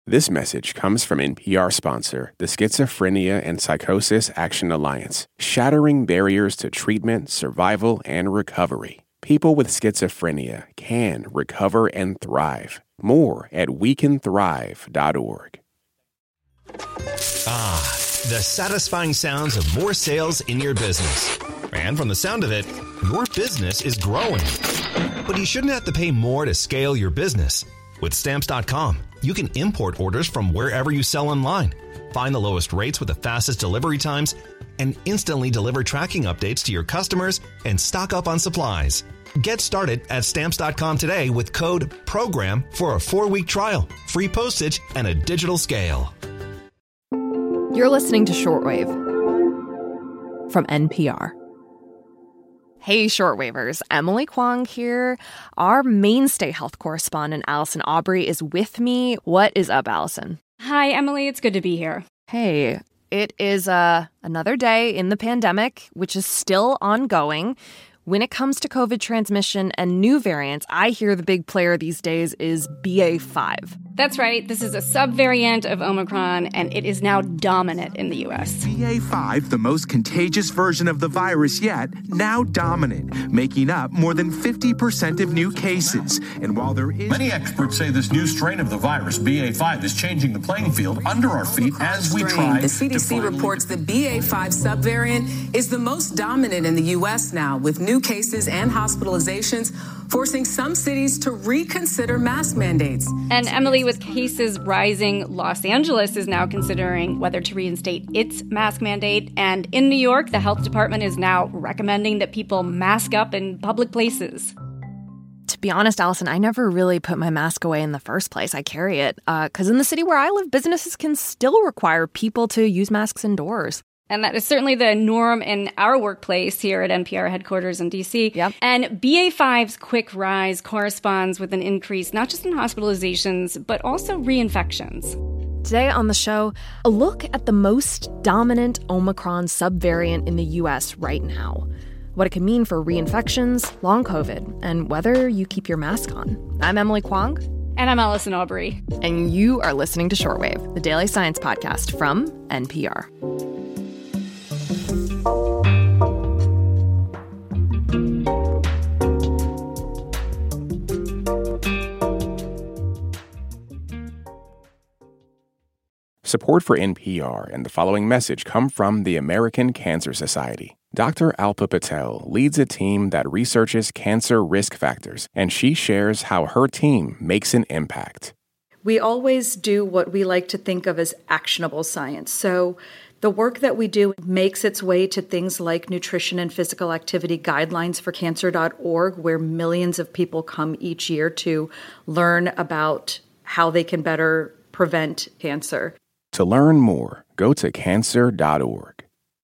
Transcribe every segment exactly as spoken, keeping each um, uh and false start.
This message comes from N P R sponsor, the Schizophrenia and Psychosis Action Alliance, shattering barriers to treatment, survival, and recovery. People with schizophrenia can recover and thrive. More at we can thrive dot org. Ah, the satisfying sounds of more sales in your business. And from the sound of it, your business is growing. But you shouldn't have to pay more to scale your business. With Stamps dot com, you can import orders from wherever you sell online, find the lowest rates with the fastest delivery times, and instantly deliver tracking updates to your customers and stock up on supplies. Get started at Stamps dot com today with code PROGRAM for a four-week trial, free postage, and a digital scale. You're listening to Shortwave from N P R. Hey, Shortwavers. Emily Kwong here. Our mainstay health correspondent, Allison Aubrey, is with me. What is up, Allison? Hi, Emily. It's good to be here. Hey, it is uh, another day in the pandemic, which is still ongoing. When it comes to COVID transmission and new variants, I hear the big player these days is B A five. That's right. This is a subvariant of Omicron, and it is now dominant in the U S. B A five, the most contagious version of the virus yet, now dominant, making up more than fifty percent of new cases. And while there is... Many experts say this new strain of the virus, B A five, is changing the playing field under our feet as we try... The C D C reports the B A five subvariant is the most dominant in the U S now, with new cases and hospitalizations forcing some cities to reconsider mask mandates. And Emily, with cases rising, Los Angeles is now considering whether to reinstate its mask mandate. And in New York, the health department is now recommending that people mask up in public places. To be honest, Allison, I never really put my mask away in the first place. I carry it because uh, in the city where I live, businesses can still require people to use masks indoors. And that is certainly the norm in our workplace here at N P R headquarters in D C. Yep. And B A five's quick rise corresponds with an increase not just in hospitalizations, but also reinfections. Today on the show, a look at the most dominant Omicron subvariant in the U S right now, what it can mean for reinfections, long COVID, and whether you keep your mask on. I'm Emily Kwong. And I'm Allison Aubrey. And you are listening to Shortwave, the daily science podcast from N P R. Support for N P R and the following message come from the American Cancer Society. Doctor Alpa Patel leads a team that researches cancer risk factors, and she shares how her team makes an impact. We always do what we like to think of as actionable science. So the work that we do makes its way to things like nutrition and physical activity guidelines for cancer dot org, where millions of people come each year to learn about how they can better prevent cancer. To learn more, go to cancer dot org.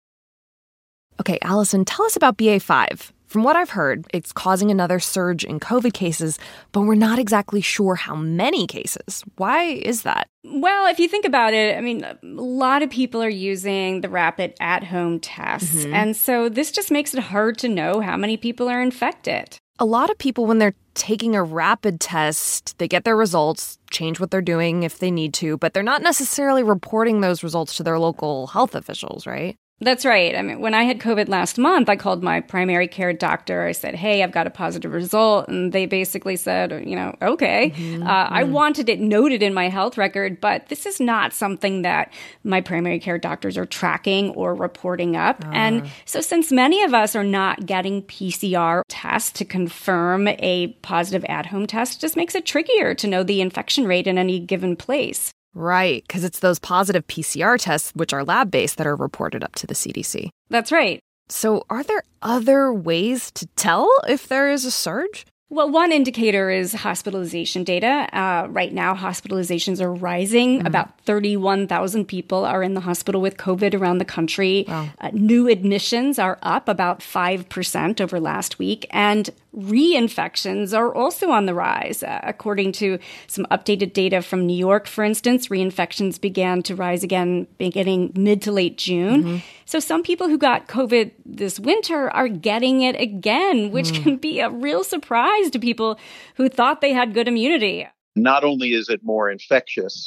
Okay, Allison, tell us about B A five. From what I've heard, it's causing another surge in COVID cases, but we're not exactly sure how many cases. Why is that? Well, if you think about it, I mean, a lot of people are using the rapid at-home tests. Mm-hmm. And so this just makes it hard to know how many people are infected. A lot of people, when they're taking a rapid test, they get their results, change what they're doing if they need to, but they're not necessarily reporting those results to their local health officials, right? That's right. I mean, when I had COVID last month, I called my primary care doctor. I said, hey, I've got a positive result. And they basically said, you know, okay. Mm-hmm. Uh, mm-hmm. I wanted it noted in my health record, but this is not something that my primary care doctors are tracking or reporting up. Uh. And so since many of us are not getting P C R tests to confirm a positive at-home test, it just makes it trickier to know the infection rate in any given place. Right, because it's those positive P C R tests, which are lab-based, that are reported up to the C D C. That's right. So are there other ways to tell if there is a surge? Well, one indicator is hospitalization data. Uh, right now, hospitalizations are rising. Mm-hmm. About thirty-one thousand people are in the hospital with COVID around the country. Wow. Uh, new admissions are up about five percent over last week. And reinfections are also on the rise. Uh, according to some updated data from New York, for instance, reinfections began to rise again beginning mid to late June. Mm-hmm. So some people who got COVID this winter are getting it again, which mm. can be a real surprise to people who thought they had good immunity. Not only is it more infectious,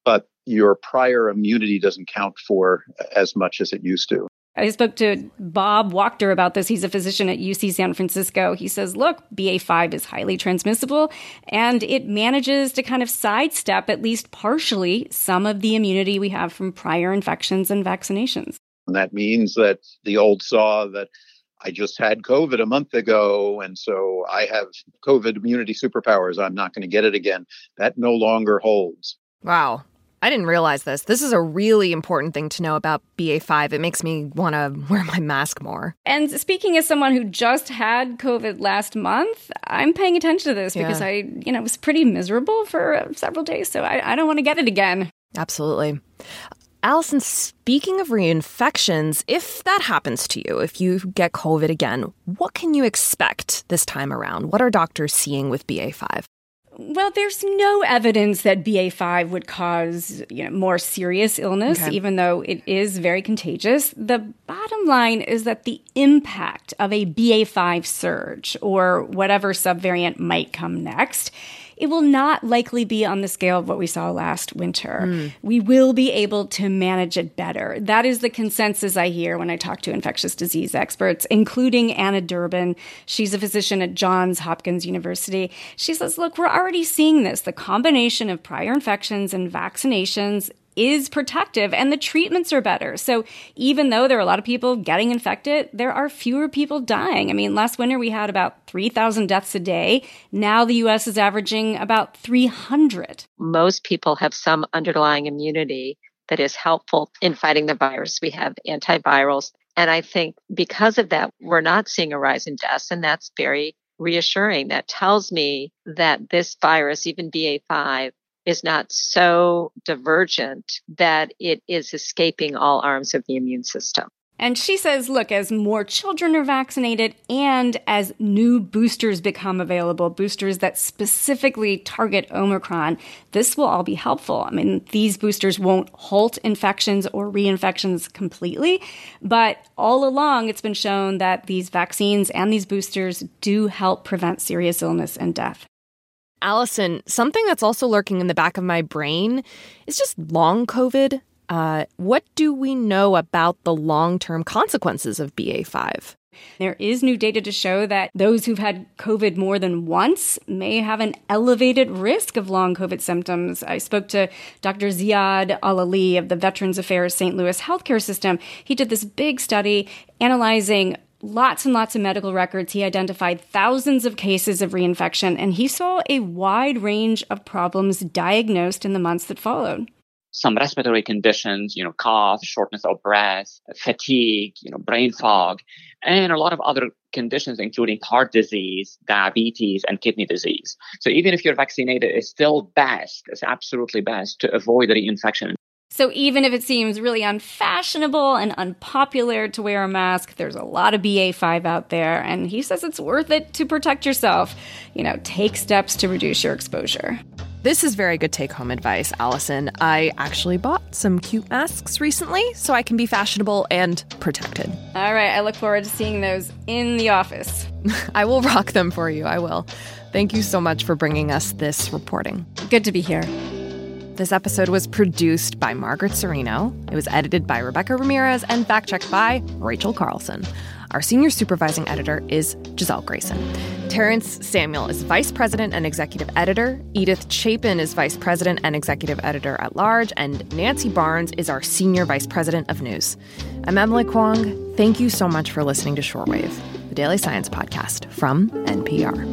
but your prior immunity doesn't count for as much as it used to. I spoke to Bob Wachter about this. He's a physician at U C San Francisco. He says, look, B A five is highly transmissible, and it manages to kind of sidestep, at least partially, some of the immunity we have from prior infections and vaccinations. And that means that the old saw that I just had COVID a month ago, and so I have COVID immunity superpowers, I'm not going to get it again, that no longer holds. Wow. I didn't realize this. This is a really important thing to know about B A five. It makes me want to wear my mask more. And speaking as someone who just had COVID last month, I'm paying attention to this yeah. because I, you know, was pretty miserable for several days. So I, I don't want to get it again. Absolutely. Allison, speaking of reinfections, if that happens to you, if you get COVID again, what can you expect this time around? What are doctors seeing with B A five? Well, there's no evidence that B A five would cause, you know, more serious illness, okay. even though it is very contagious. The bottom line is that the impact of a B A five surge or whatever subvariant might come next, it will not likely be on the scale of what we saw last winter. Mm. We will be able to manage it better. That is the consensus I hear when I talk to infectious disease experts, including Anna Durbin. She's a physician at Johns Hopkins University. She says, look, we're already seeing this. The combination of prior infections and vaccinations is protective, and the treatments are better. So even though there are a lot of people getting infected, there are fewer people dying. I mean, last winter we had about three thousand deaths a day. Now the U S is averaging about three hundred. Most people have some underlying immunity that is helpful in fighting the virus. We have antivirals. And I think because of that, we're not seeing a rise in deaths, and that's very reassuring. That tells me that this virus, even B A five, is not so divergent that it is escaping all arms of the immune system. And she says, look, as more children are vaccinated and as new boosters become available, boosters that specifically target Omicron, this will all be helpful. I mean, these boosters won't halt infections or reinfections completely, but all along it's been shown that these vaccines and these boosters do help prevent serious illness and death. Allison, something that's also lurking in the back of my brain is just long COVID. Uh, what do we know about the long-term consequences of B A five? There is new data to show that those who've had COVID more than once may have an elevated risk of long COVID symptoms. I spoke to Doctor Ziad Al-Ali of the Veterans Affairs Saint Louis Healthcare System. He did this big study analyzing lots and lots of medical records. He identified thousands of cases of reinfection, and he saw a wide range of problems diagnosed in the months that followed. Some respiratory conditions, you know, cough, shortness of breath, fatigue, you know, brain fog, and a lot of other conditions, including heart disease, diabetes, and kidney disease. So even if you're vaccinated, it's still best, it's absolutely best to avoid reinfection. So even if it seems really unfashionable and unpopular to wear a mask, there's a lot of B A five out there, and he says it's worth it to protect yourself. You know, take steps to reduce your exposure. This is very good take-home advice, Allison. I actually bought some cute masks recently so I can be fashionable and protected. All right, I look forward to seeing those in the office. I will rock them for you, I will. Thank you so much for bringing us this reporting. Good to be here. This episode was produced by Margaret Serino. It was edited by Rebecca Ramirez and fact-checked by Rachel Carlson. Our senior supervising editor is Giselle Grayson. Terrence Samuel is vice president and executive editor. Edith Chapin is vice president and executive editor at large. And Nancy Barnes is our senior vice president of news. I'm Emily Kwong. Thank you so much for listening to Shortwave, the daily science podcast from N P R.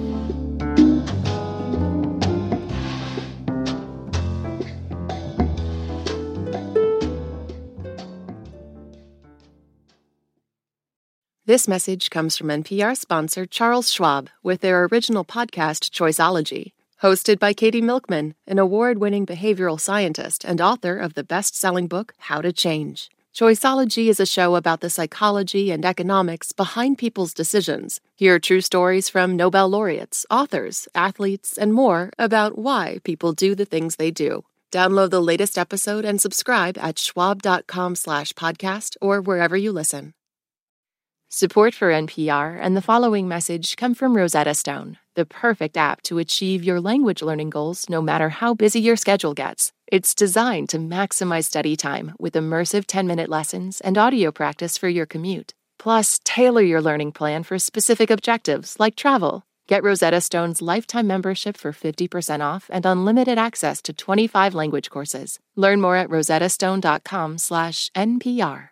This message comes from N P R sponsor Charles Schwab with their original podcast, Choiceology. Hosted by Katie Milkman, an award-winning behavioral scientist and author of the best-selling book, How to Change. Choiceology is a show about the psychology and economics behind people's decisions. Hear true stories from Nobel laureates, authors, athletes, and more about why people do the things they do. Download the latest episode and subscribe at schwab.com slash podcast or wherever you listen. Support for N P R and the following message come from Rosetta Stone, the perfect app to achieve your language learning goals no matter how busy your schedule gets. It's designed to maximize study time with immersive ten-minute lessons and audio practice for your commute. Plus, tailor your learning plan for specific objectives like travel. Get Rosetta Stone's lifetime membership for fifty percent off and unlimited access to twenty-five language courses. Learn more at rosettastone.com slash NPR.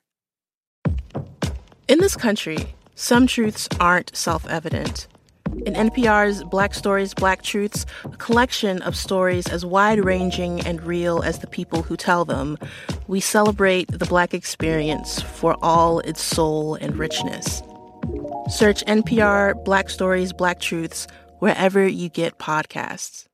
In this country, some truths aren't self-evident. In N P R's Black Stories, Black Truths, a collection of stories as wide-ranging and real as the people who tell them, we celebrate the Black experience for all its soul and richness. Search N P R Black Stories, Black Truths wherever you get podcasts.